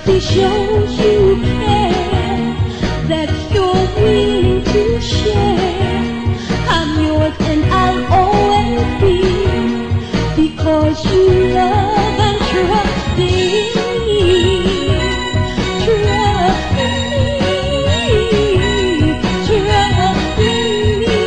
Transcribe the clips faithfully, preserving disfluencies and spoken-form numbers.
honesty shows you care, that you're willing to share. I'm yours and I'll always be, because you love and trust in me. Trust in me. Trust in me.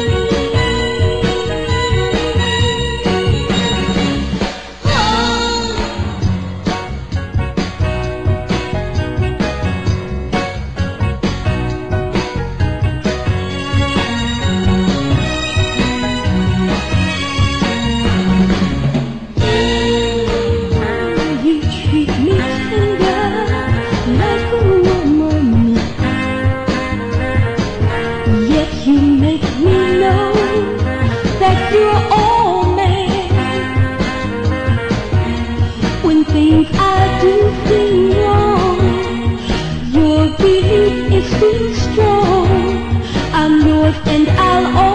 Things I do seem wrong, your belief is still strong. I'm yours and I'll always